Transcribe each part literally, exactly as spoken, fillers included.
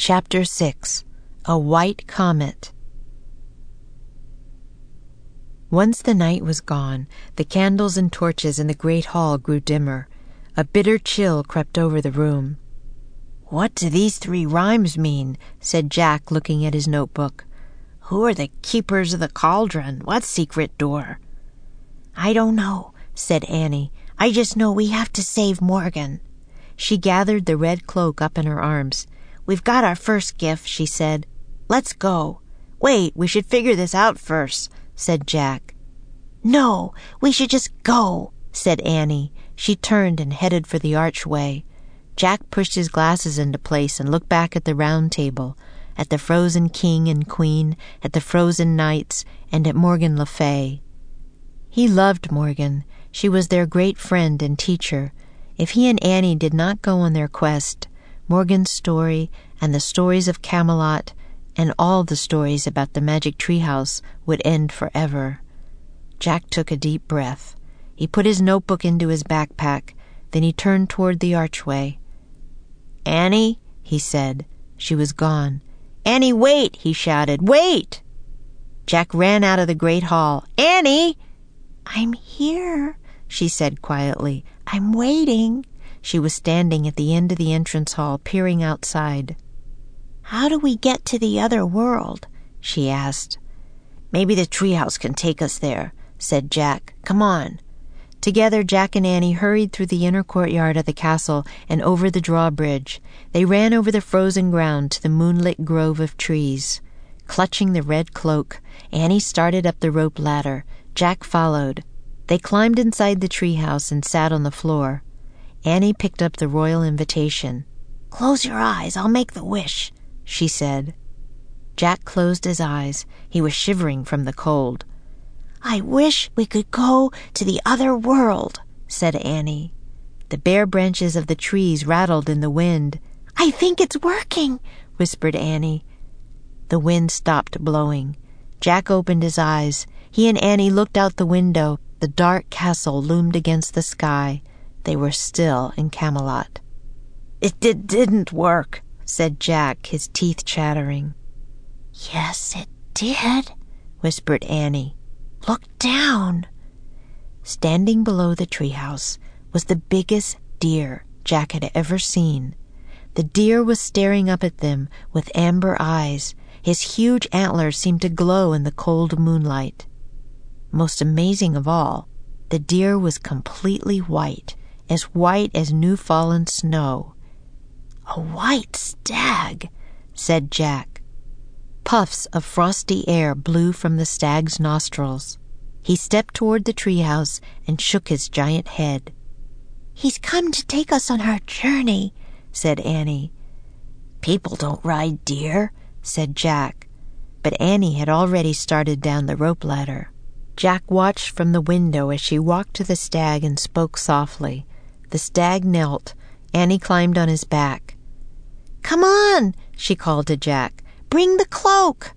Chapter six. A White Comet. Once the night was gone, the candles and torches in the great hall grew dimmer. A bitter chill crept over the room. "What do these three rhymes mean?" said Jack, looking at his notebook. "Who are the keepers of the cauldron? What secret door?" "I don't know," said Annie. "I just know we have to save Morgan." She gathered the red cloak up in her arms. "We've got our first gift," she said. "Let's go." "Wait, we should figure this out first," said Jack. "No, we should just go," said Annie. She turned and headed for the archway. Jack pushed his glasses into place and looked back at the round table, at the frozen king and queen, at the frozen knights, and at Morgan Le Fay. He loved Morgan. She was their great friend and teacher. If he and Annie did not go on their quest, Morgan's story and the stories of Camelot and all the stories about the magic treehouse would end forever. Jack took a deep breath. He put his notebook into his backpack. Then he turned toward the archway. "Annie," he said. She was gone. "Annie, wait!" he shouted. "Wait!" Jack ran out of the great hall. "Annie!" "I'm here," she said quietly. "I'm waiting." She was standing at the end of the entrance hall, peering outside. "How do we get to the other world?" she asked. "Maybe the treehouse can take us there," said Jack. "Come on." Together, Jack and Annie hurried through the inner courtyard of the castle and over the drawbridge. They ran over the frozen ground to the moonlit grove of trees. Clutching the red cloak, Annie started up the rope ladder. Jack followed. They climbed inside the treehouse and sat on the floor. Annie picked up the royal invitation. "Close your eyes, I'll make the wish," she said. Jack closed his eyes. He was shivering from the cold. "I wish we could go to the other world," said Annie. The bare branches of the trees rattled in the wind. "I think it's working," whispered Annie. The wind stopped blowing. Jack opened his eyes. He and Annie looked out the window. The dark castle loomed against the sky. They were still in Camelot. "It did, didn't work," said Jack, his teeth chattering. "Yes, it did," whispered Annie. "Look down." Standing below the treehouse was the biggest deer Jack had ever seen. The deer was staring up at them with amber eyes. His huge antlers seemed to glow in the cold moonlight. Most amazing of all, the deer was completely white, as white as new-fallen snow. "A white stag," said Jack. Puffs of frosty air blew from the stag's nostrils. He stepped toward the treehouse and shook his giant head. "He's come to take us on our journey," said Annie. "People don't ride deer," said Jack. But Annie had already started down the rope ladder. Jack watched from the window as she walked to the stag and spoke softly. The stag knelt. Annie climbed on his back. "Come on," she called to Jack. "Bring the cloak."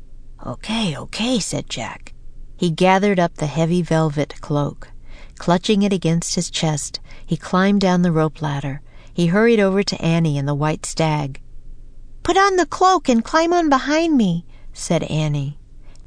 "Okay, okay," said Jack. He gathered up the heavy velvet cloak. Clutching it against his chest, he climbed down the rope ladder. He hurried over to Annie and the white stag. "Put on the cloak and climb on behind me," said Annie.